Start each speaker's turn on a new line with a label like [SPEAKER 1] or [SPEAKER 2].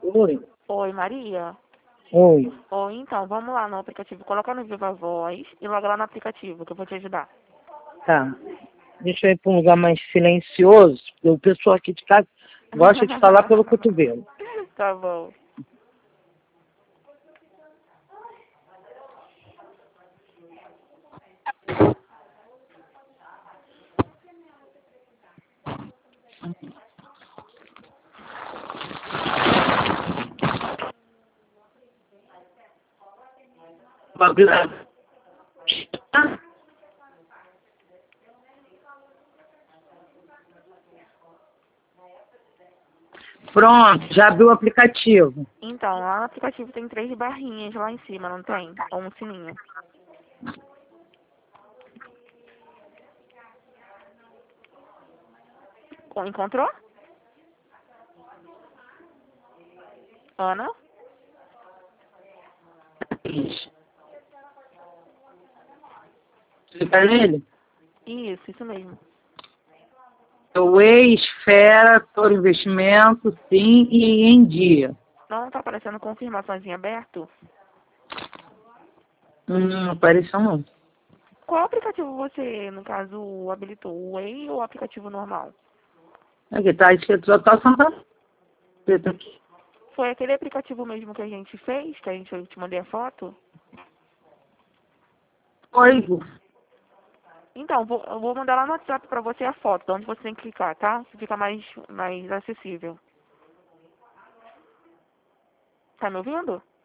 [SPEAKER 1] Oi.
[SPEAKER 2] Oi, Maria.
[SPEAKER 1] Oi.
[SPEAKER 2] Oi, então, vamos lá no aplicativo. Coloca no Viva Voz e logo lá no aplicativo, que eu vou te ajudar.
[SPEAKER 1] Tá. Deixa eu ir para um lugar mais silencioso, porque o pessoal aqui de casa gosta de falar pelo cotovelo.
[SPEAKER 2] Tá bom.
[SPEAKER 1] Pronto, já abriu o aplicativo.
[SPEAKER 2] Então, lá no aplicativo tem 3 barrinhas lá em cima, não tem? Ou um sininho. Encontrou? Ana?
[SPEAKER 1] Clica nele.
[SPEAKER 2] Isso mesmo.
[SPEAKER 1] O ex-fera, todo investimento, sim, e em dia.
[SPEAKER 2] Não tá aparecendo confirmações em aberto?
[SPEAKER 1] Não apareceu não.
[SPEAKER 2] Qual aplicativo você, no caso, habilitou? O Way ou o aplicativo normal?
[SPEAKER 1] Aqui tá escrito Total Santa Preta aqui.
[SPEAKER 2] Foi aquele aplicativo mesmo que a gente fez, que eu te mandei a foto?
[SPEAKER 1] Oi.
[SPEAKER 2] Então, eu vou mandar lá no WhatsApp pra você a foto, de onde você tem que clicar, tá? Fica mais acessível. Tá me ouvindo?